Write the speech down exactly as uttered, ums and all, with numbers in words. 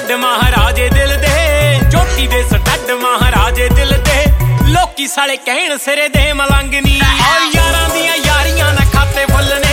stud ਮਹਾਰਾਜੇ ਦਿਲ ਦੇ ਚੋਟੀ ਦੇ ਸਟੱਡ ਮਹਾਰਾਜੇ ਦਿਲ ਦੇ ਲੋਕੀ ਸਾਲੇ ਕਹਿਣ ਸਿਰੇ ਦੇ ਮਲੰਗ ਨੀ ਆ ਯਾਰਾਂ ਦੀਆਂ ਯਾਰੀਆਂ ਨਾ ਖਾਤੇ ਫੁੱਲ ਨੇ